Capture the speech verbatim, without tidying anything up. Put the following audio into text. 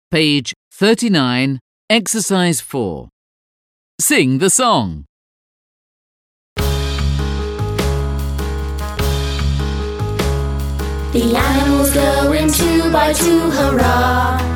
Page thirty-nine, Exercise four. Sing the song. The animals go in two by two, hurrah!